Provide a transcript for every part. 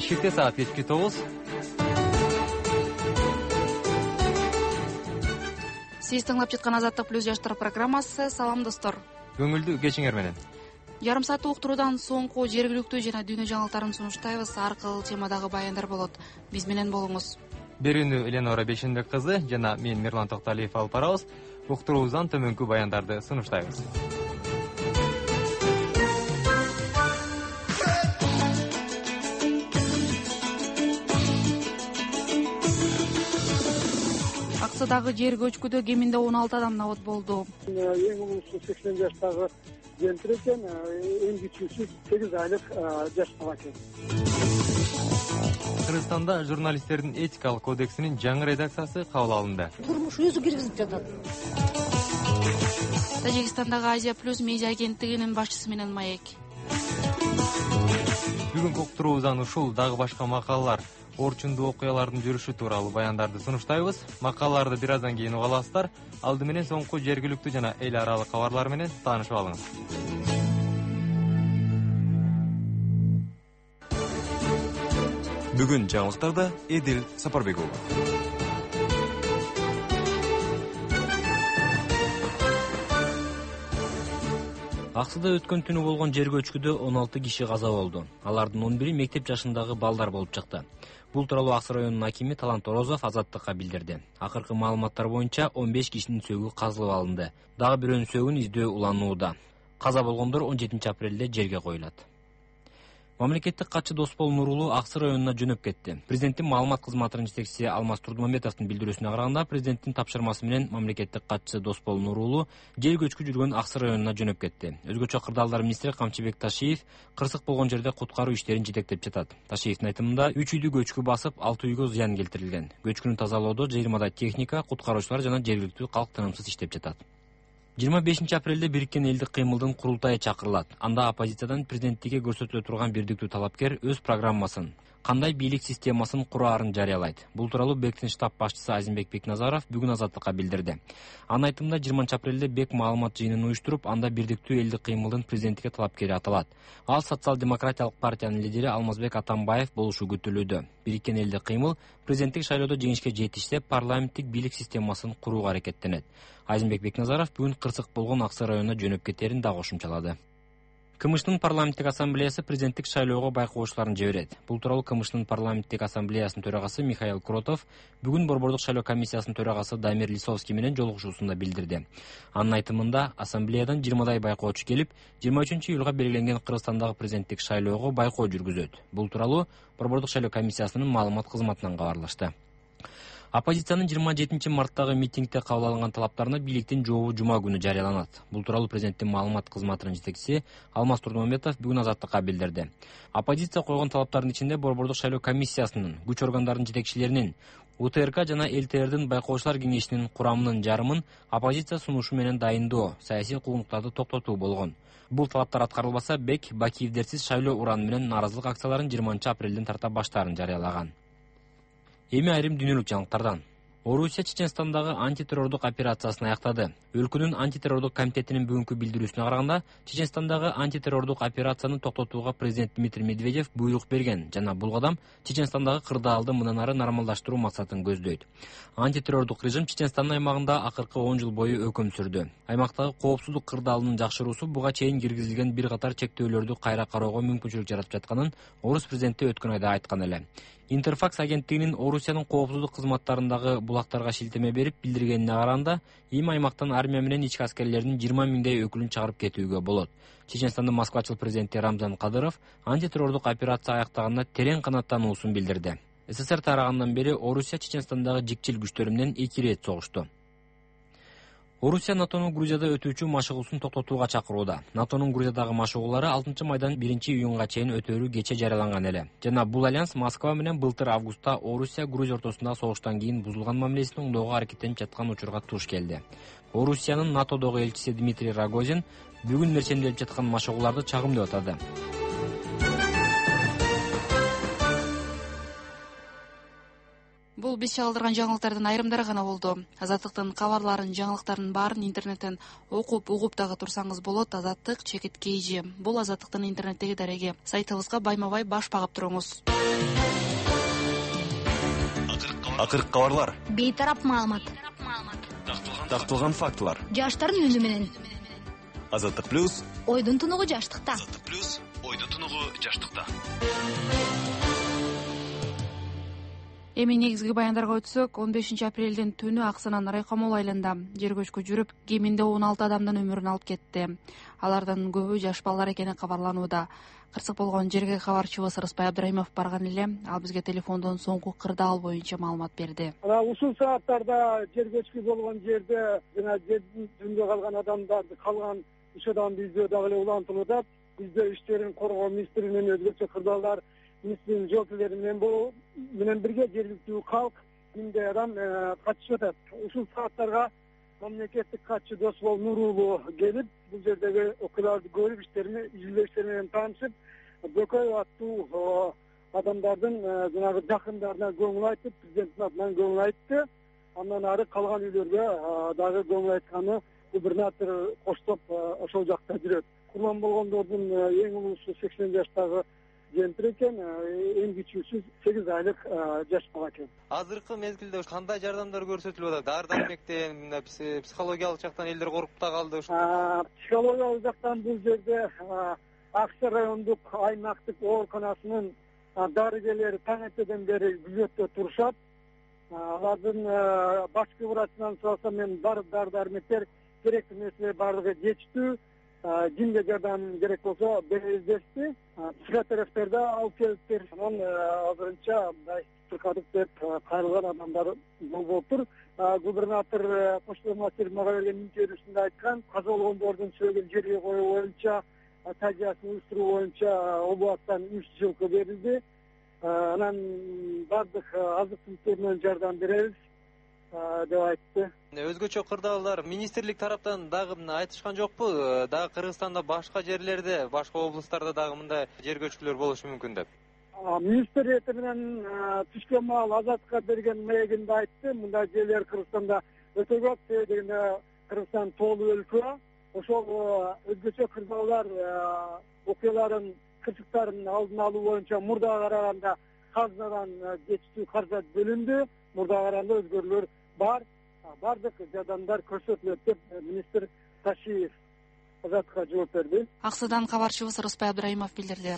Бишкекте саат кечки 9. Сиз тыңлап жаткан Азаттык плюс жаштар программасы. Салам достор. Көңүлдүү кечиңер менен. Жарым саат уктуруудан соңку жергиликтүү жана дүйнө жаңылыктарын сунуштайбыз. Ар кыл темадагы баяндар болот. Биз менен болуңуз. Берүүнү Эленора Бешенбек кызы жана мен Мирлан Токталиев алып барабыз. Уктуруубуздан төмөнкү баяндарды сунуштайбыз. Аксыдагы жер көчкүдө кеминде 16 адам набат болду. Эң улуусу 80 жаштагы жентир экен, эң кичүүсү 8 айлык жаш бала экен. Кыргызстанда журналисттердин этикалык кодексинин жаңы редакциясы кабыл алынды. Турмуш өзү киргизип жатат. Тажикстандагы Азия плюс медиа агенттигинин башчысы менен маек. Бүгүнкү уктуруубуздан ушул дагы башка макалалар, орчундуу окуялардын жүрүшү тууралуу баяндарды сунуштайбыз. Макалаларды бир аздан кийин уга аласыздар. Алды менен соңку жергиликтүү жана эл аралык кабарлар менен таанышып алыңыз. Бүгүн жаңылыктарда Эдил Сапарбекова. Аксыда өткөн түнү болгон жер көчкүдө 16 киши каза болду. Алардын 11-и мектеп жашындагы балдар болуп чыкты. Бул тууралуу Аксы районунун акими Талант Орозов Азаттыкка билдирди. Акыркы маалыматтар боюнча 15 кишинин сөөгү казылып алынды. Дагы бирөөнүн сөөгүн издөө уланууда. Каза болгондор 17 апрелде жерге коюлат. Мамлекеттик катчы Доспол Нурулуу Аксы районуна жөнөп кетти. Президенттин маалымат кызматынын жетекчиси Алмаз Турдумамбетовдун билдирүүсүнө караганда, президенттин тапшырмасы менен мамлекеттик катчы Доспол Нурулуу жер көчкү жүргөн Аксы районуна жөнөп кетти. Өзгөчө кырдаалдар министри Камчыбек Ташиев кырсык болгон жерде куткаруу иштерин жетектеп жатат. Ташиевдин айтымында 3 үйдү көчкү басып, 6 үйгө зыян келтирилген. Көчкүнү тазалоодо 20 техника, куткаруучулар жана жергиликтүү калк тынымсыз иштеп жатат. 25 апрелде Бириккен элдик кыймылдын курултайы чакырылат. Анда оппозициядан президенттикке көрсөтүлө турган бирдиктүү талапкер өз программасын, кандай бийлик системасын кураарын жарыялайт. Бул тууралуу БЭКтин штаб башчысы Азимбек Бекназаров бүгүн Азаттыкка билдирди. Анын айтымында 20 апрелде БЭК маалымат жыйынын уюштуруп, анда бирдиктүү элдик кыймылдын президенттикке талапкери аталат. Ал социал-демократиялык партиянын лидери Алмазбек Атамбаев болушу күтүлүүдө. Бириккен элдик кыймыл президенттик шайлоодо жеңишке жетишсе, парламенттик бийлик системасын курууга аракеттенет. Азимбек Бекназаров бүгүн кырсык болгон Аксы районуна жөнөп кетерин да кошумчалады. КМШнын парламенттик ассамблеясы президенттик шайлоого байкоочуларын жиберет. Бул тууралуу КМШнын парламенттик ассамблеясынын төрагасы Михаил Кротов бүгүн Борбордук шайлоо комиссиясынын төрагасы Дамир Лисовский менен жолугушуусунда билдирди. Анын айтымында, ассамблеядан 20 байкоочу келип, 23-июлга белгиленген Кыргызстандагы президенттик шайлоого байкоо жүргүзөт. Бул тууралуу Борбордук шайлоо комиссиясынын маалымат кызматынан кабарлашты. Оппозициянын 27 марттагы митингде кабыл алынган талаптарына бийликтин жообу жума күнү жарыяланат. Бул тууралуу президенттин маалымат кызматынын жетекчиси Алмаз Турдумамбетов бүгүн Азаттыкка билдирди. Оппозиция койгон талаптардын ичинде Борбордук шайлоо комиссиясынын, күч органдарынын жетекчилеринин, УТРК жана ЛТРдин байкоочулар кеңешинин курамынын жарымын оппозиция сунушу менен дайындоо, саясий куугунтуктарды токтотуу болгон. Бул талаптар аткарылбаса, БЭК Бакиевдерсиз шайлоо ураны менен нааразылык акцияларын 20 апрелден тарта баштаарын жарыялаган. Эми айрым дүйнөлүк жаңылыктардан. Орусия Чеченстандагы антитеррордук операциясын аяктады. Өлкөнүн антитеррордук комитетинин бүгүнкү билдирүүсүнө караганда, Чеченстандагы антитеррордук операцияны токтотууга президент Дмитрий Медведев буйрук берген жана бул кадам Чеченстандагы кырдаалды мындан ары нормалдаштыруу максатын көздөйт. Антитеррордук режим Чеченстан аймагында акыркы 10 жыл бою өкөм сүрдү. Аймактагы коопсуздук кырдаалынын жакшыруусу буга чейин киргизилген бир катар чектөөлөрдү кайра кароого мүмкүнчүлүк жаратып жатканын Орус президенти өткөн айда айткан эле. Интерфакс агенттигинин Орусиянын коопсуздук кызматтарындагы булактарга шилтеме берип билдиргенине караганда, эми аймактан армия менен ички аскерлердин 20 миңдей өкүлүн чыгарып кетүүгө болот. Чеченстандын Москвачыл президенти Рамзан Кадыров антитеррордук операция аяктаганына терең канааттануусун билдирди. СССР тарагандан бери Орусия Чеченстандагы жикчил күчтөр менен 2 рет согушту. Орусия НАТОнун Грузияда өтүүчү машыгуусун токтотууга чакырууда. НАТОнун Грузиядагы машыгуулары 6 майдан 1-июнга чейин өтөөрү кече жарыяланган эле. Жана бул альянс Москва менен былтыр августта Орусия Грузия ортосундагы согуштан кийин бузулган мамилесин оңдоого аракеттенип жаткан учурга туш келди. Орусиянын НАТОдогу элчиси Дмитрий Рогозин бүгүн мерченделип жаткан машыгууларды чагым деп атады. Бул биз чыгарылдырган жаңылыктардын айрымдары гана болду. Азаттыктын кабарларын, жаңылыктардын баарын интернеттен окуп, угуп дагы турсаңыз болот. Азаттык _kg. Бул Азаттыктын интернеттеги дареги. Сайтыбызга байма-бай баш багып туруңуз. Акыркы кабарлар. Бейтарап маалымат. Такталган фактылар. Жаштардын үнү менен. Азаттык плюс. Ойдун тунугу жаштыкта. Азаттык плюс. Ойдун тунугу жаштыкта. Эми негизги баяндарга өтсөк, 15 апрелдин түнү Аксынан Райкомол айылында жер көчкү жүрүп, кеминде 16 адамдын өмүрүн алып кетти. Алардын көбү жаш балдар экени кабарланууда. Кырсык болгон жерге кабарчыбыз Рыспай Абдрайымов барган эле. Ал бизге телефондон соңку кырдаал боюнча маалымат берди. Ушул сааттарда жер көчкү болгон жерде жана жердин түбүндө калган адамдарды калган ишодон биздөө дагы эле улантылууда. Биздөө иштерин коргоо министри менен өзгөчө кырдаалдар министринин жоопкерлери менен бирге жергиликтүү калк миңдей адам катышып атат. Ушул сааттарга мамлекеттик катчы Досбол Нурулу келип, бул жердеги окуяларды көрүп, изилдөө менен таанышып, Бөкөй аттуу адамдардын жанагы жакындарына көңүл айтып, президенттин атынан көңүл айтты. Андан ары калган үйлөргө дагы көңүл айтканы губернатор коштоп ошол жакта жүрөт. Курман болгондордун эң улуусу 80 жаштагы жентир экен, эң кичүүсү 8 айлык жаш бала экен. Азыркы мезгилде кандай жардамдар көрсөтүлүп атат? Дары-дармектен, психологиялык жактан элдер коркуп да калды. Психологиялык жактан бул жерде Аксай райондук аймактык ооруканасынын дарыгерлери таң эртеден бери күзөттө турушат. Алардын башкы врачынан сурасам, мен бар дары-дармектер керектүү нерселер баардыгы жетиштүү. Кимге жардам керек болсо беребиз дешти. Психотерапевттер да алып келиптир. Анан азырынча мындай тыркадык деп кайрылган адамдар болуптур. Губернатор Коштоп Масир мага берген интервьюсунда айткан, каза болгондордун сөөгүн жерге коюу боюнча, тажиясын уюштуруу боюнча областтан 3 жылкы берилди. Анан бардык азык-түлүктөр менен жардам беребиз деп айтты. Өзгөчө кырдаалдар министрлик тараптан дагы айтышкан жокпу? Дагы Кыргызстанда башка жерлерде, башка облустарда дагы мындай жер көчкүлөр болушу мүмкүн деп. Министр менен түшкөн маал Азаттыкка берген маегинде айтты. Мындай жерлер Кыргызстанда өтө көп, дегенде Кыргызстан тоолуу өлкө. Ошол өзгөчө кырдаалар окуялардын кырсыктарын алдын алуу боюнча мурдага караганда казынадан жетиштүү каражат бөлүндү. Мурдага караганда өзгөрүүлөр бар. Бардык жардамдар көрсөтүлөт деп министр Ташиев Азаттыкка жооп берди. Аксайдан кабарчыбыз Рыспай Абдрайымов билдирди.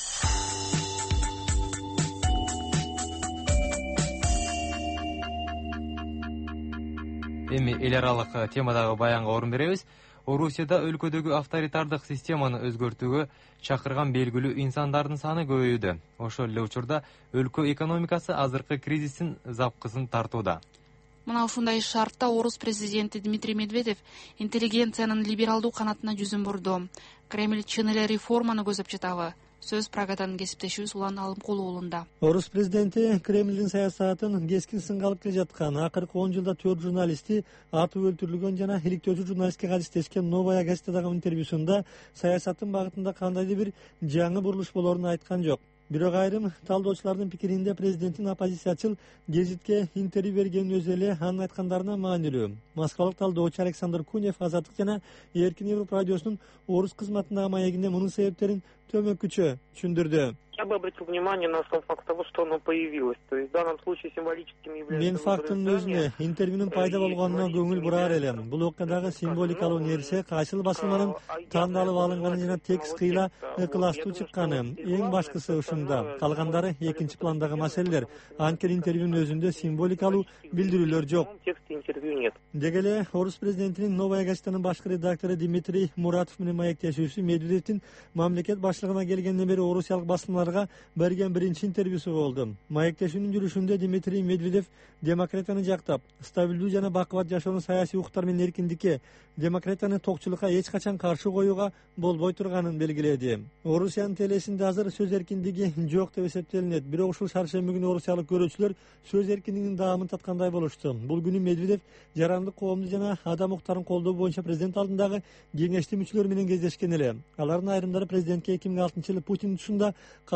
Эми эл аралык темадагы баянга орун беребиз. Орусияда өлкөдөгү авторитардык системаны өзгөртүүгө чакырган белгилүү инсандардын саны көбөйүүдө. Ошол эле учурда өлкө экономикасы азыркы кризистин запкысын тартууда. Мына ушундай шартта орус президенти Дмитрий Медведев интеллигенциянын либералдуу канатына жүзүн бурду. Кремль чын эле реформаны көзөп жатабы? Сөз Прагадан кесиптешибиз Улан Алымкулуу уулунда. Орус президенти Кремлдин саясатын кескин сынга алып келе жаткан. Акыркы 10 жылда 4 журналисти атып өлтүрүлгөн жана иликтөөчү журналистке катыштешкен Новая газетадагы интервьюсунда саясаттын багытында кандайдыр бир жаңы бурулуш болоорун айткан жок. Бирок айрым талдоочулардын пикиринде президенттин оппозициячыл гезитке интервью бергенин өзү эле анын айткандарына маанилүү. Москвалык талдоочу Александр Кунев Азаттык жана Эркин Европа радиосунун орус кызматындагы маегинде мунун себептерин төмөккүчө түшүндүрдү. Я бы обратил внимание на сам факт того, что оно появилось. То есть в данном случае символическим является... Мен фактынын өзүнө, интервьюнун пайда болгонуна көңүл бураар элем. Бул окуядагы символикалуу нерсе кайсыл басылманын тандалып алынганы жана текст кыйла ыкылаштуу чыкканы. Эң башкысы ушунда. Калгандары экинчи пландагы маселелер. Анткени интервьюнун өзүндө символикалуу билдирүүлөр жок. Тексте интервью нет. Деги эле орус президентинин Новая газетанын башкы редактору Дмитрий Муратов менен маектешүүсү Медведевдин мамлекет башлыгына келгенден бери орусиялык басылмаларга берген биринчи интервьюсу болду. Маектешүүнүн жүрүшүндө Дмитрий Медведев демократияны жактап, стабилдүү жана бакубат жашоонун саясий укуктар менен эркиндикке, демократияны токчулукка эч качан каршы коюуга болбой турганын белгиледи. Орусиянын телесинде азыр сөз эркиндиги жок деп эсептелинет. Бирок ушул шаршемби күнү орусиялык көрүүчүлөр сөз эркиндигинин даамын таткандай болушту. Бул күнү Медведев жарандык коомду жана адам укуктарын колдоо боюнча президент алдындагы кеңештин мүчөлөрү менен кездешкен эле. Алардын айрымдары президентке 2006 жылы Путин тушунда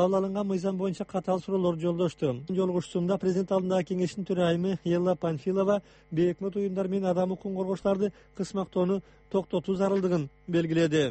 кабыл алынган мыйзам боюнча катаал суроолор жолдошту. Жолугушуусунда президент алдындагы кеңештин төрайымы Елла Панфилова бейик өкмөт уюмдары менен адам укугун коргоочуларды кысмактоону токтотуу зарылдыгын белгиледи.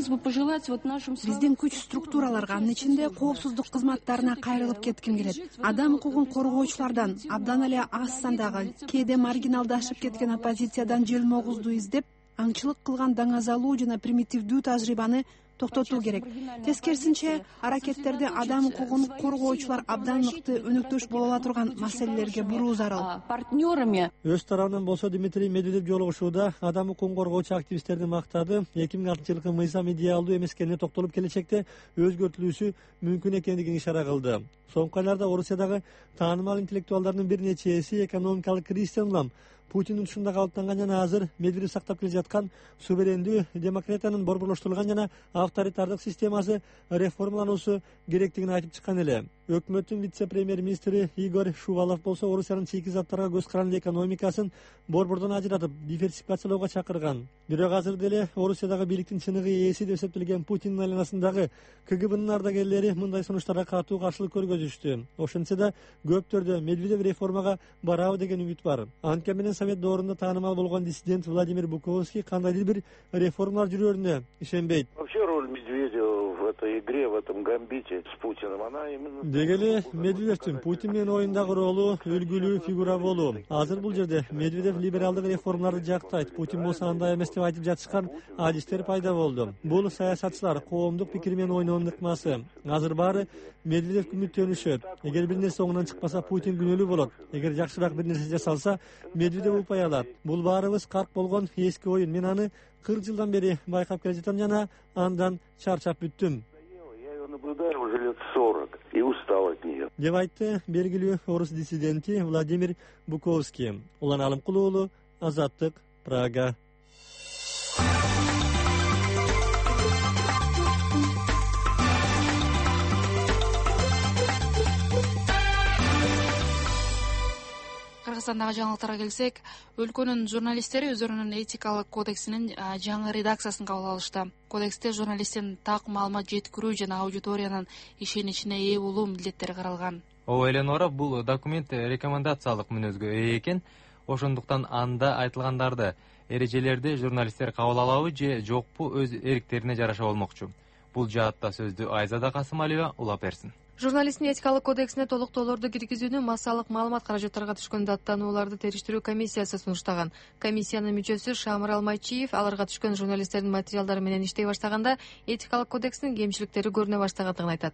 Биздин күч структураларга, анын ичинде коопсуздук кызматтарына кайрылып кетким келет. Адам укугун коргоочулардан, абдан эле аз сандагы, кээде маргиналдашып кеткен оппозициядан желмогузду издеп, аңчылык кылган даңазалуу жана примитивдүү тажрыйбаны токтотуу керек. Тескерисинче, аракеттерди адам укугун коргоочулар абдан мыкты өнөктөш боло ала турган маселелерге буруу зарыл. Өз тарабынан болсо Дмитрий Медведев жолугушууда адам укугун коргоочу активисттерди мактады. 2006-жылкы мыйзам идеалдуу эмес экенине токтолуп келечекте өзгөртүлүүсү мүмкүн экендигин ишара кылды. Соңку айларда Орусиядагы таанымал интеллектуалдардын бир нечеси экономикалык кризистен улам Путин учурунда калыптанган жана азыр Медведев сактап келе жаткан суверендүү демократиянын борборлоштурулган жана авторитардык системасы реформалануусу керектигин айтып чыккан эле. Өкмөттүн вице-премьер-министри Игорь Шувалов болсо Орусиянын чийки заттарга көз каранды экономикасын борбордон ажыратып, диверсификациялоого чакырган. Бирок азыр деле Орусиядагы бийликтин чыныгы ээси деп эсептелген Путиндин айланасындагы КГБнын ардагерлери мындай сунуштарга катуу каршылык көргөзүштү. Ошентсе да көптөрдө Медведев реформага барабы деген үмүт бар. Анткени менен Совет доорунда таанымал болгон диссидент Владимир Буковский кандайдыр бир реформалар жүрөөрүнө ишенбейт. Вообще роль Медведева в этой игре, в этом гамбите с Путиным, она именно... Дегеле Медведевдин Путин менен оюндагы ролу үлгүлүү фигура болуу. Азыр бул жерде Медведев либералдык реформаларды жактайт. Путин болсо андай эмес деп айтып жатышкан адистер пайда болду. Бул саясатчылар коомдук пикир менен ойноонун ыкмасы. Азыр баары Медведев үмүттөнүшөт. Эгер бир нерсе оңунан чыкпаса, Путин күнөөлүү болот. Эгер жакшыраак бир нерсе жасалса, Медведев упай алат. Бул баарыбыз карк болгон эски оюн. Мен аны 40 жылдан бери байкап келе жатам жана андан чарчап бүттүм. Наблюдаю уже лет 40 и устал от нее. Деп айтты белгилүү орус диссиденти Владимир Буковский. Улан Алымкулуу уулу, Азаттык, Прага. Кыргызстандагы жаңылыктарга келсек, өлкөнүн журналисттери өздөрүнүн этикалык кодексинин жаңы редакциясын кабыл алышты. Кодексте журналисттин так маалымат жеткирүү жана аудиториянын ишеничине ээ болуу милдеттери каралган. Ооба, Эленора, бул документ рекомендациялык мүнөзгө ээ экен. Ошондуктан анда айтылгандарды, эрежелерди журналисттер кабыл алабы же жокпу өз эриктерине жараша болмокчу. Бул жаатта сөздү Айзада Касымалиева улап берсин. Журналисттин этикалык кодексине толуктоолорду киргизүүнү массалык маалымат каражаттарга түшкөн даттанууларды териштирүү комиссиясы сунуштаган. Комиссиянын мүчөсү Шамыр Алмайчиев аларга түшкөн журналисттердин материалдары менен иштей баштаганда этикалык кодекстин кемчиликтери көрүнө баштагандыгын айтат.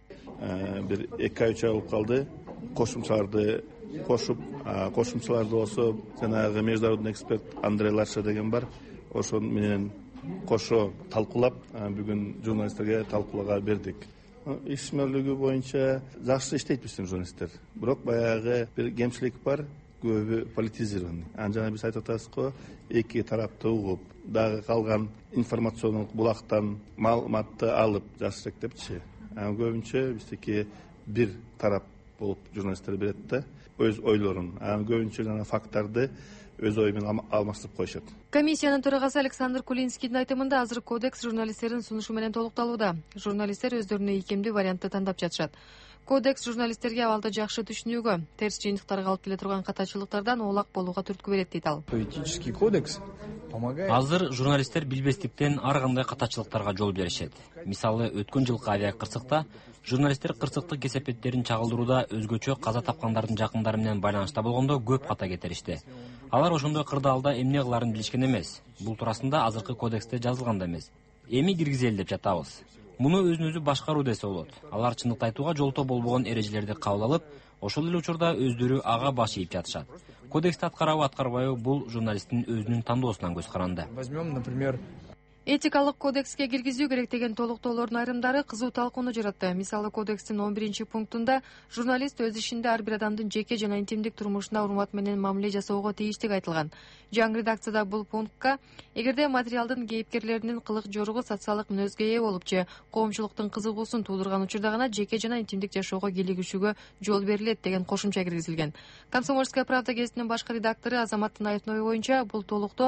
Бир 2-3 ай болуп калды. Кошумчаларды кошуп, кошумчаларды болсо жанагы международный эксперт Андрей Ларша деген бар. Ошол менен кошо талкуулап, бүгүн журналисттерге талкуулоого бердик. Ишмерлиги боюнча жакшы иштейт биздин журналисттер. Бирок баягы бир кемчилик бар, көбү политизированный. Жана биз айтып атабызго, эки тарапты угуп, дагы калган информациондук булактан маалыматты алып жакшыраак депчи. Көбүнчө биздики бир тарап болуп журналисттер берет да, өз ойлорун, көбүнчө жана факттарды өз ою менен алмаштырып коюшат. Комиссиянын төрагасы Александр Кулинскийдин айтымында азыр кодекс журналисттердин сунушу менен толукталууда. Журналисттер өздөрүнө ийкемдүү вариантты тандап жатышат. Кодекс журналисттерге абалды жакшы түшүнүүгө, терс жыйынтыктарга алып келе турган катачылыктардан оолак болууга түрткү берет дейт ал. Этический кодекс помогает. Азыр журналисттер билбестиктен ар кандай катачылыктарга жол беришет. Мисалы, өткөн жылкы авиакырсыкта журналисттер кырсыктык кесепеттерин чагылдырууда өзгөчө каза тапкандардын жакындары менен байланышта болгондо көп ката кетиришти. Алар ошондой кырдаалда эмне кыларын билишкен эмес. Бул туурасында азыркы кодексте жазылган да эмес. Эми киргизели деп жатабыз. Муну өзүн-өзү башкаруу десе болот. Алар чындыкты айтууга жолтоо болбогон эрежелерди кабыл алып, ошол эле учурда өздөрү ага баш ийип жатышат. Кодексти аткарабы аткарбайбы, бул журналисттин өзүнүн тандоосунан көз каранды. Возьмем, например, Этикалык кодекске киргизүү керек деген толуктоолордун айрымдары кызуу талкууну жаратты. Мисалы, кодекстин 11-пунктунда журналист өз ишинде ар бир адамдын жеке жана интимдик турмушуна урмат менен мамиле жасоого тийиштиги айтылган. Жаңы редакцияда бул пунктка эгерде материалдын кейипкерлеринин кылык жоругу социалдык мүнөзгө ээ болуп же коомчулуктун кызыгуусун туудурган учурда гана жеке жана интимдик жашоого кийлигишүүгө жол берилет деген кошумча киргизилген. Комсомольская правда гезитинин башкы редактору Азамат Танаевдин ою боюнча бул толуктоо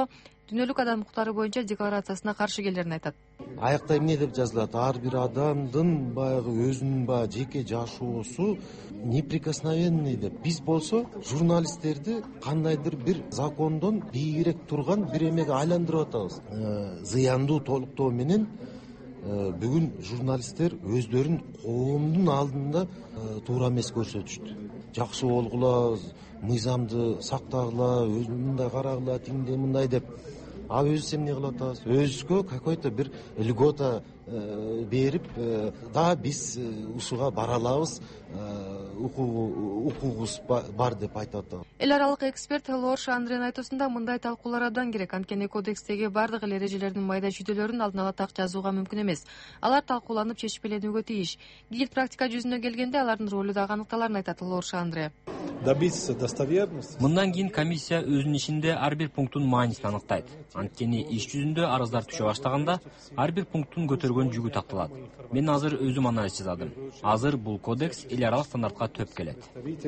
дүйнөлүк адам укуктары боюнча декларациясына каршы келерин айтат. Аякта эмне деп жазылат? Ар бир адамдын баягы өзүнүн жеке жашоосу неприкосновенный деп. Биз болсо журналисттерди кандайдыр бир закондон бийигирээк турган бир эмеге айландырып атабыз. Зыяндуу толуктоо менен бүгүн журналисттер өздөрүн коомдун алдында туура эмес көрсөтүштү. Жакшы болгула, мыйзамды сактагыла, мындай карагыла, тиңдей мындай деп. А өзүбүз эмне кылып атабыз? Өзүбүзгө какой-то бир льгота берип, да биз ушуга бара алабыз, укугубуз бар деп айтып атабыз. Эл аралык эксперт Лорш Андренин айтуусунда мындай талкуулар абдан керек. Анткени кодекстеги бардык эле эрежелердин майда чүйдөлөрүн алдын ала так жазууга мүмкүн эмес. Алар талкууланып чечпеленүүгө тийиш. Гид практика жүзүнө келгенде алардын ролу дагы аныкталарын айтат Лорш Андре. Мындан кийин комиссия өзүнүн ишинде ар бир пункттун маанисин аныктайт. Анткени иш жүзүндө арыздар түшө баштаганда ар бир пункттун көтөргөн жүгү такталат. Мен азыр өзүм анализ жасадым. Азыр бул кодекс эл аралык стандартка төп келет.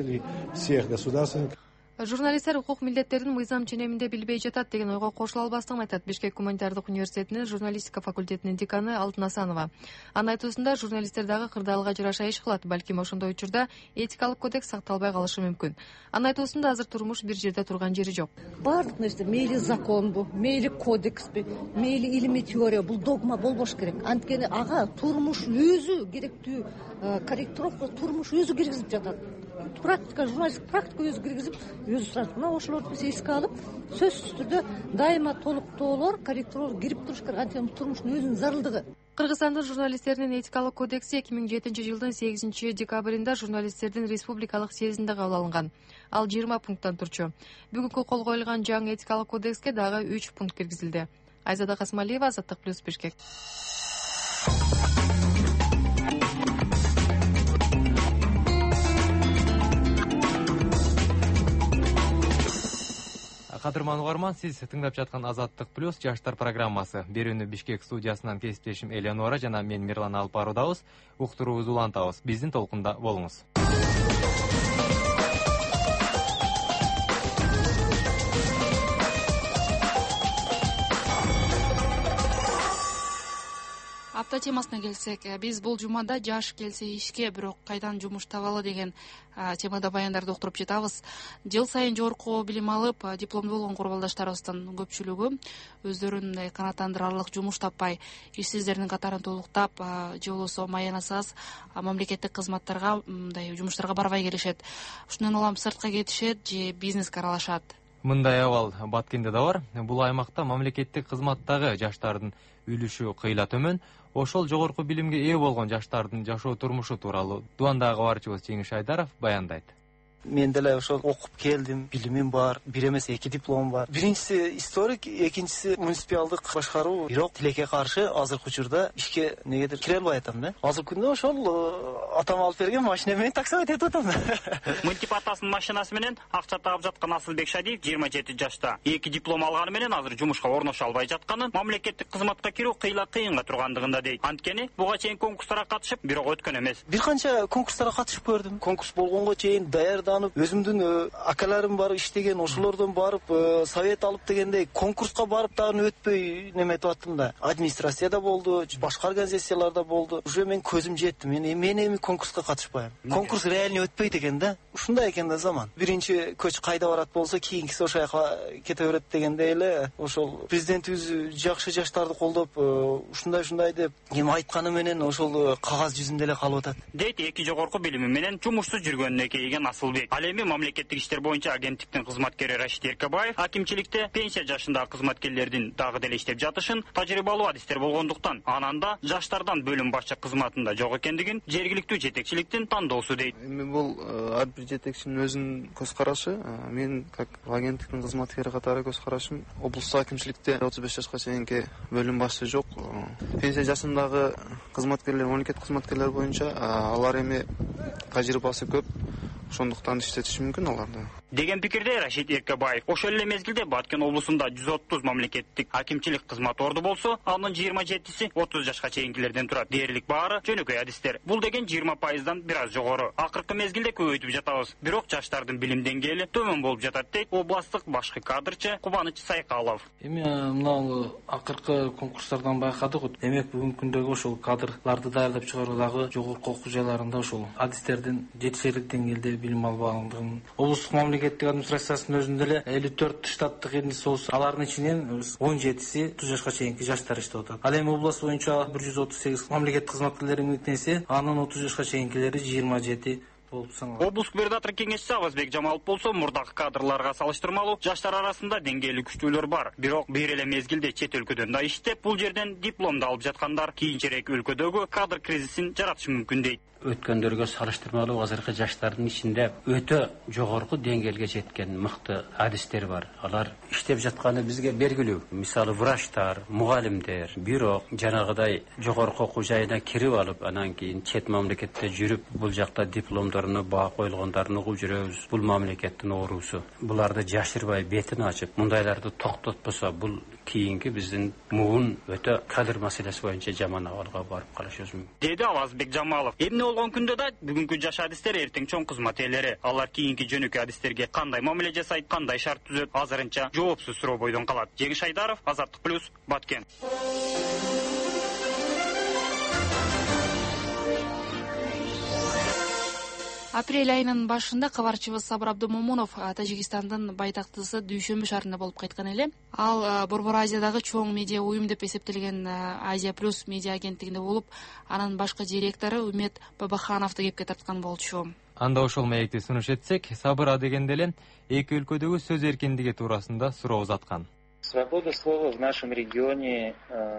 Журналисттер укук милдеттерин мыйзам ченеминде билбей жатат деген ойго кошула албастыгын айтат Бишкек гуманитардык университетинин журналистика факультетинин деканы Алтын Асанова. Анын айтуусунда журналисттер дагы кырдаалга жараша иш кылат, балким ошондой учурда этикалык кодекс сакталбай калышы мүмкүн. Анын айтуусунда азыр турмуш бир жерде турган жери жок. Бардык нерсе, мейли законбу, мейли кодексби, мейли илимий теория, бул догма болбош керек. Анткени ага турмуш өзү керектүү корректировка, турмуш өзү киргизип жатат. Практика, журналистик практика өзү киргизип, өзү сурат. Мына ошолорду биз эске алып, сөзсүз түрдө дайыма толуктоолор, корректировка кирип туруш керек. Анткени турмуштун өзүнүн зарылдыгы. Кыргызстандын журналисттеринин этикалык кодекси 2007-жылдын 8 декабрында журналисттердин республикалык съездинде кабыл алынган. Ал 20 пункттан турчу. Бүгүнкү кол коюлган жаңы этикалык кодекске дагы 3 пункт киргизилди. Айзада Касмалиева, Азаттык плюс, Бишкек. Кадырман угарман, сиз тыңдап жаткан Азаттык плюс жаштар программасы. Берүүнү Бишкек студиясынан кесиптешим Элеонора жана мен Мирлан алып баруудабыз. Уктуруубузду улантабыз. Биздин толкунда болуңуз. Апта темасына келсек, биз бул жумада жаш келсе ишке, бирок кайдан жумуш табалы деген темада баяндарды уктуруп жатабыз. Жыл сайын жогорку билим алып, дипломдуу болгон курбалдаштарыбыздын көпчүлүгү өздөрүн канааттандырарлык жумуш таппай, ишсиздердин катарын толуктап, же болбосо маянасыз мамлекеттик кызматтарга, мындай жумуштарга барбай келишет. Ушундан улам сыртка кетишет же бизнеске аралашат. Мындай абал Баткенде да бар. Бул аймакта мамлекеттик кызматтагы жаштардын үлүшү кыйла төмөн. Ошол жогорку билимге ээ болгон жаштардын жашоо турмушу тууралуу Дуандагы кабарчыбыз Жеңиш Айдаров баяндайт. Мен деле ошол окуп келдим, билимим бар, бир эмес 2 дипломум бар. Биринчиси историк, экинчиси муниципалдык башкаруу. Бирок тилекке каршы азыркы учурда ишке негедир кире албай атам да. Азыркы күндө ошол атам алып берген машина менен таксовать этип атам. Мультипатасынын машинасы менен акча таап жаткан Асылбек Шадиев 27 жашта. 2 диплом алганы менен азыр жумушка орноша албай жатканын, мамлекеттик кызматка кирүү кыйынга тургандыгында дейт. Анткени буга чейин конкурстарга катышып, бирок өткөн эмес. Бир канча конкурстарга катышып көрдүм. Конкурс болгонго чейин өзүмдүн акаларым бар иштеген, ошолордон барып совет алып дегендей конкурска барып дагы өтпөй неметип аттым да. Администрацияда болду, башка организацияларда болду. Уже мен көзүм жетти. Мен эми конкурска катышпайм. Конкурс реально өтпөйт экен да. Ушундай экен да заман. Биринчи көч кайда барат болсо, кийинкиси ошол жака кете берет дегендей эле. Ошол президентибиз жакшы жаштарды колдоп, ушундай деп эми айтканы менен ошол кагаз жүзүндө эле калып атат. Дейт 2 жогорку билими менен жумушсуз жүргөнүнө кейген Асылбек. Ал эми мамлекеттик иштер боюнча агенттиктин кызматкери Рашид Эркебаев акимчиликте пенсия жашындагы кызматкерлердин дагы деле иштеп жатышын, тажрыйбалуу адистер болгондуктан, анан да жаштардан бөлүм башчы кызматында жок экендигин жергиликтүү жетекчиликтин тандоосу дейт. Эми бул ар бир жетекчинин өзүнүн көз карашы. Мен как агенттиктин кызматкери катары көз карашым, облустук акимчиликте 35 жашка чейинки бөлүм башчы жок. Пенсия жашындагы кызматкерлер, мамлекеттик кызматкерлер боюнча алар эми тажрыйбасы көп. Ошондуктан иштетиш мүмкүн аларды. деген пикирде Рашид Эркебаев. Ошол эле мезгилде Баткен облусунда 130 мамлекеттик акимчилик кызмат орду болсо, анын 27си 30 жашка чейинкилерден турат. Дээрлик баары жөнөкөй адистер. Бул деген 20%дан бир аз жогору. Акыркы мезгилде көбөйтүп жатабыз. Бирок жаштардын билим деңгээли төмөн болуп жатат дейт областтык башкы кадрчы Кубаныч Сайкалов. Эми мына акыркы конкурстардан байкадык. Демек бүгүнкү күндөгү ошол кадрларды даярдап чыгаруудагы жогорку окуу жайларында ошол адистердин жетишерлик деңгээлде билим албагандыгын, облустук мамлекеттик администрациясынын өзүндө эле 54 штаттык эрдиси болсо, алардын ичинен 17си 30 жашка чейинки жаштар иштеп атат. Ал эми област боюнча 138 мамлекеттик кызматкерлер үмүттенсе, анын 30 жашка чейинкилери 27 Облус губернатор кеңешчиси Авазбек Жамалов болсо, мурдагы кадрларга салыштырмалуу жаштар арасында деңгээлүү күчтүүлөр бар. Бирок бир эле мезгилде чет өлкөдөн да иштеп, бул жерден дипломду алып жаткандар кийинчерээк өлкөдөгү кадр кризисин жаратышы мүмкүн дейт. Өткөндөргө салыштырмалуу азыркы жаштардын ичинде өтө жогорку деңгээлге жеткен мыкты адистер бар. Алар иштеп жатканы бизге белгилүү. Мисалы врачтар, мугалимдер. Бирок жанагыдай жогорку окуу жайына кирип алып, анан кийин чет мамлекетте жүрүп, бул жакта дипломдоруна баа коюлгондорун угуп жүрөбүз. Бул мамлекеттин оорусу. Буларды жашырбай бетин ачып, мындайларды токтотпосо, бул кийинки биздин муун өтө кадр маселеси боюнча жаман абалга барып калышыбыз мүмкүн. Деди Авазбек Жамалов. Эмне болгон күндө да бүгүнкү жаш адистер эртең чоң кызмат ээлери. Алар кийинки жөнөкөй адистерге кандай мамиле жасайт, кандай шарт түзөт, азырынча жоопсуз суроо бойдон калат. Жеңиш Айдаров, Азаттык плюс, Баткен. Апрель айынын башында кабарчыбыз Сабыр Абдумомунов Тажикстандын байтактысы Дүйшөмбү шаарында болуп кайткан эле. Ал Борбор Азиядагы чоң медиа уюм деп эсептелген Азия плюс медиа агенттигинде болуп, анын башкы директору Үмет Бабахановду кепке тарткан болчу. Анда ошол маекти сунуш этсек, Сабыр дегенде эле эки өлкөдөгү сөз эркиндиги туурасында суроо узаткан. Свобода слова в нашем регионе,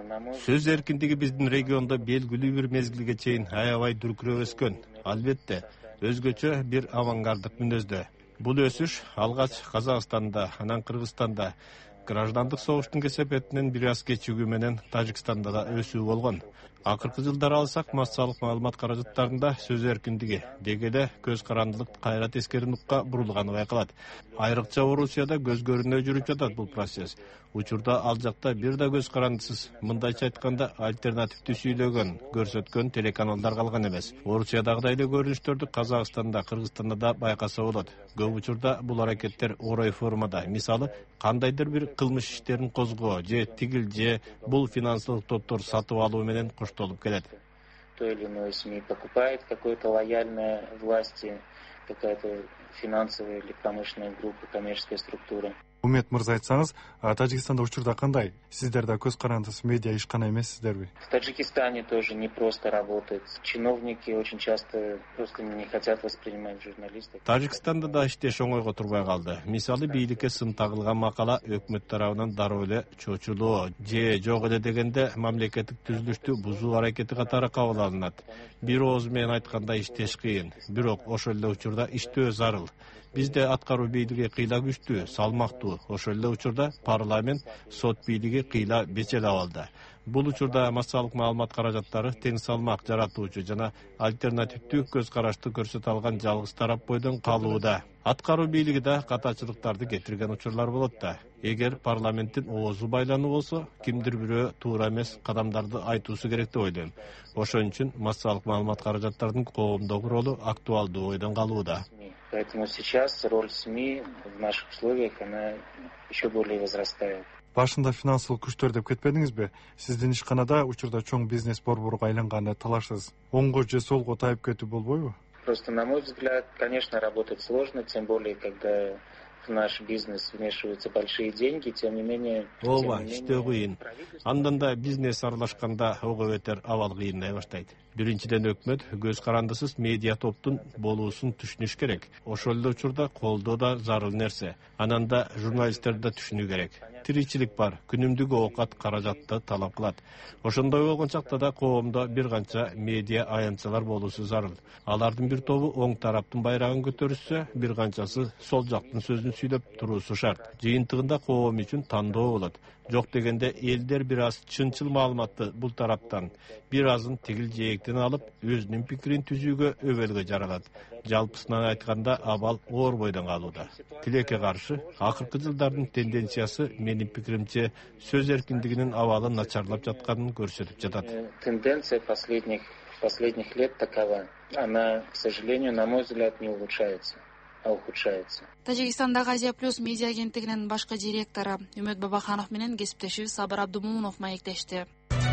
сөз эркиндиги биздин региондо белгилүү бир мезгилге чейин аябай дүркүрөп өскөн. Албетте, өзгөчө бир авангарддык мүнөздө. Бул өсүш алгач Казакстанда, анан Кыргызстанда, граждандык согуштун кесепетинен бир аз кечигүү менен Тажикстанда да өсүү болгон. Акыркы жылдары алсак, массалык маалымат каражаттарында сөз эркиндиги дегеле көз карандылык кайра тескери нукка бурулганы байкалат. Айрыкча Орусияда көз көрүнө жүрүп жатат бул процесс. Учурда ал жакта бир да көз карандысыз, мындайча айтканда альтернативдүү сүйлөгөн, көрсөткөн телеканалдар калган эмес. Орусиядагыдай эле көрүнүштөрдү Казакстанда, Кыргызстанда да байкаса болот. Көп учурда бул аракеттер орой формада, мисалы кандайдыр бир кылмыш иштерин козгоо же тигил же бул финансылык топтор сатып алуу менен коштолуп келет. То или иное СМИ покупает какой-то лояльной власти, какая-то финансовая или промышленная группа, коммерческая структура. Умет мырза, айтсаңыз, Тажикстанда учурда кандай? Сиздер да көз карандысыз медиа ишкана эмессиздерби? В Таджикистане тоже не просто работает. Чиновники очень часто просто не хотят воспринимать журналистов. Тажикстанда да иштеш оңойго турбай калды. Мисалы бийликке сын тагылган макала өкмөт тарабынан дароо эле чочулоо же жок эле дегенде мамлекеттик түзүлүштү бузуу аракети катары кабыл алынат. Бир ооз менен айтканда иштеш кыйын, бирок ошол эле учурда иштөө зарыл. Бизде аткаруу бийлиги кыйла күчтүү, салмактуу. Ошол эле учурда парламент, сот бийлиги кыйла бечел абалда. Бул учурда массалык маалымат каражаттары тең салмак жаратуучу жана альтернативдүү көз карашты көрсөтө алган жалгыз тарап бойдон калууда. Аткаруу бийлиги да катачылыктарды кетирген учурлар болот да. Эгер парламенттин оозу байлануу болсо, кимдир бирөө туура эмес кадамдарды айтуусу керек деп ойлойм. Ошон үчүн массалык маалымат каражаттардын коомдогу ролу актуалдуу бойдон калууда. Поэтому сейчас роль СМИ в наших условиях, она еще более возрастает. Башында финансылык күчтөр деп кетпедиңизби? Сиздин ишканада учурда чоң бизнес борборуга айланганы талашсыз. Оңго же солго тайып кетүү болбойбу? Просто, на мой взгляд, конечно, работать сложно, тем более, когда в наш бизнес вмешиваются большие деньги, тем не менее... Ооба, иштөө кыйын. Андан да бизнес аралашканда ого бетер абал кыйындай баштайт. Биринчиден өкмөт көз карандысыз медиа топтун болуусун түшүнүш керек. Ошол эле учурда колдоо да зарыл нерсе. Анан да журналисттерди да түшүнүү керек. тиричилик бар, күнүмдүк оокат каражатты талап кылат. Ошондой болгон чакта да коомдо бир канча медиа аянтчалар болуусу зарыл. Алардын бир тобу оң тараптын байрагын көтөрүшсө, бир канчасы сол жактын сөзүн сүйлөп туруусу шарт. Жыйынтыгында коом үчүн тандоо болот. Жок дегенде элдер бир аз чынчыл маалыматты бул тараптан, бир азын тигил жээктен алып, өзүнүн пикирин түзүүгө өбөлгө жаралат. Жалпысынан айтканда абал оор бойдон калууда. Тилекке каршы, акыркы жылдардын тенденциясы менин пикиримче сөз эркиндигинин абалы начарлап жатканын көрсөтүп жатат. Тенденция последних лет такова. Она, к сожалению, на мой взгляд, не улучшается, а ухудшается. Тажикстандагы Азия плюс медиа агенттигинин башкы директору Үмөт Бабаханов менен кесиптешибиз Сабыр Абдумунов маектешти.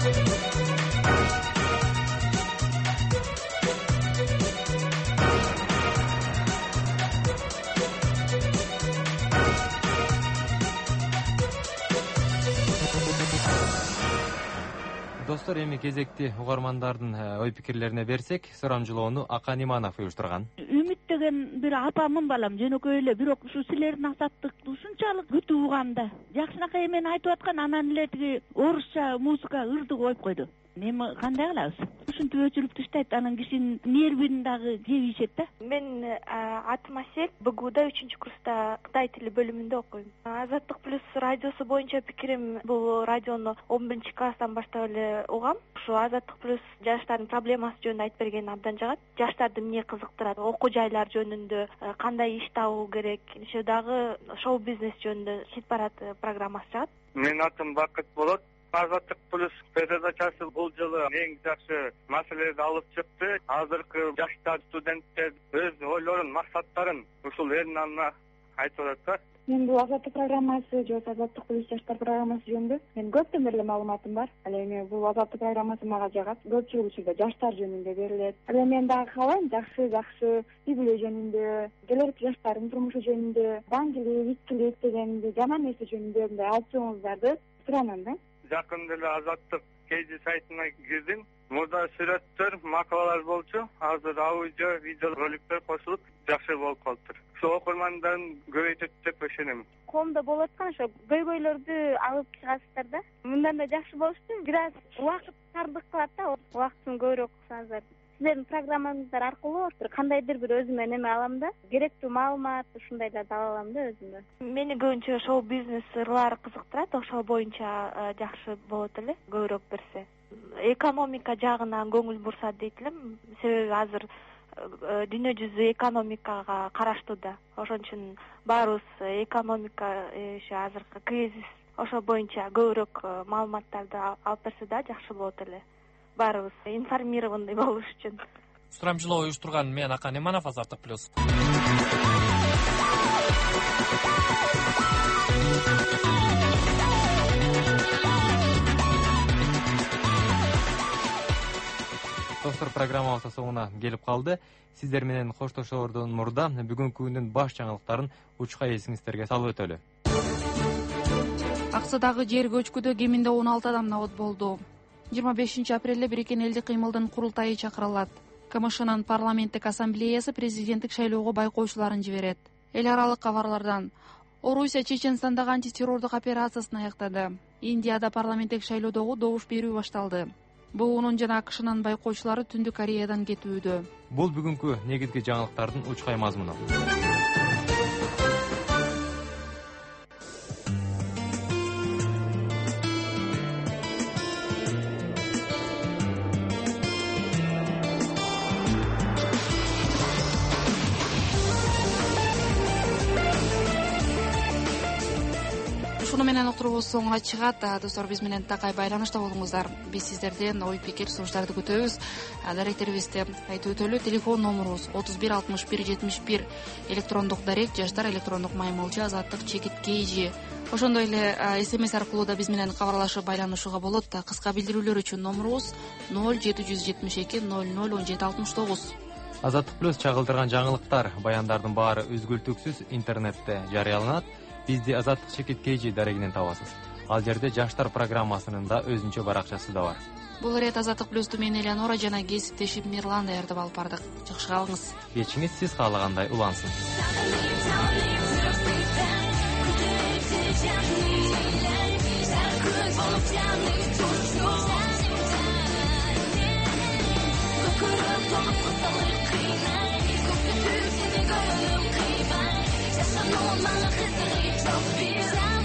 Достор, эми кезекти угармандардын ой пикирлерине берсек, сурамжылоону Акан Иманов уюштурган. Үмүт деген бир апамын балам, жөнөкөй эле, бирок ушу силердин азаттыкты ушунчалык күтүп уганда, жакшынакай эми айтып аткан анан эле тиги орусча музыка ырды коюп койду. Эми кандай кылабыз? Ушинтип өчүрүп таштайт, анан кишинин нервин дагы жебишет да. Мен атым Асел, БГУда 3-курста Кытай тили бөлүмүндө окуйм. Азаттык плюс радиосу боюнча пикирим, бул радиону 11-класстан баштап эле угам. Ушу Азаттык плюс жаштардын проблемасы жөнүндө айтып берген абдан жагат. Жаштарды эмне кызыктырат, окуу жайлар жөнүндө, кандай иш табуу керек, ошо дагы шоу бизнес жөнүндө чет барат программасы жагат. Менин атым Бакыт болот. Азаттык плюс передачасы бул жылы эң жакшы маселелерди алып чыкты. Азыркы жаштар, студенттер өз ойлорун, максаттарын ушул эрин алына айтып атат да. Мен бул Азаттык программасы же Азаттык плюс жаштар программасы жөнүндө мен көптөн бери маалыматым бар. Ал эми бул Азаттык программасы мага жагат. Көпчүлүк учурда жаштар жөнүндө берилет. Ал эми мен дагы каалайм жакшы үй бүлө жөнүндө, келерки жаштардын турмушу жөнүндө, баңгилик, иккилик деген жаман нерсе жөнүндө мындай айтсаңыздарды суранам да. Жакында эле Азаттык KG сайтына кирдим. Мурда сүрөттөр, макалалар болчу. Азыр аудио, видео роликтер кошулуп жакшы болуп калыптыр. Ошо окурмандарын көбөйтөт деп ишенем. Комдо болуп аткан ошо көйгөйлөрдү алып чыгасыздар да. Мындан да жакшы болушту. Бир аз убакыт тардык кылат да, убактын көбүрөөк кылсаңыздар. Сиздердин программаңыздар аркылуу кандайдыр бир өзүмө неме алам да, керектүү маалымат ушундайларды ала алам да өзүмө. Мени көбүнчө шоу бизнес ырлары кызыктырат, ошол боюнча жакшы болот эле, көбүрөөк берсе. Экономика жагынан көңүл бурса дейт элем, себеби азыр дүйнө жүзү экономикага караштууда. Ошон үчүн баарыбыз экономика азыркы кризис, ошол боюнча көбүрөөк маалыматтарды алып берсе да жакшы болот эле. Баарыбыз информированный болуш үчүн. Сурамжылоо уюштурган мен Акан Иманов, Азаттык плюс. Достор, программабыз соңуна келип калды. Сиздер менен коштошоордон мурда бүгүнкү күндүн баш жаңылыктарын учка эсиңиздерге салып өтөлү. Аксадагы жер көчкүдө кеминде 16 адам набат болду. 25 апрелде Бириккен элдик кыймылдын курултайы чакырылат. КМШнын парламенттик ассамблеясы президенттик шайлоого байкоочуларын жиберет. Эл аралык кабарлардан Орусия Чеченстандагы антитеррордук операциясын аяктады. Индияда парламенттик шайлоодогу добуш берүү башталды. БУнун жана АКШнын байкоочулары Түндүк Кореядан кетүүдө. Бул бүгүнкү негизги жаңылыктардын учкай мазмуну. Ушуну менен уктуруубуз соңуна чыгат. Достор, биз менен такай байланышта болуңуздар. Биз сиздерден ой пикир, сунуштарды күтөбүз. Даректерибизди айтып өтөлү. Телефон номурубуз 31 61 71. Электрондук дарек жаштар электрондук маймылча азаттык @kg. Ошондой эле SMS аркылуу да биз менен кабарлашып байланышууга болот. Кыска билдирүүлөр үчүн номурубуз 0772 00 17 69. Азаттык плюс чагылдырган жаңылыктар, баяндардын баары үзгүлтүксүз интернетте жарыяланат. Бизди azattik.kg дарегинен табасыз. Ал жерде жаштар программасынын да өзүнчө баракчасы да бар. Бул ирет Азаттык плюсту мен Элеонора жана кесиптешим Мирлан даярдап алып бардык. Жакшы калыңыз. Кечиңиз сиз каалагандай улансын. Yaşanılmalı kızı çok bir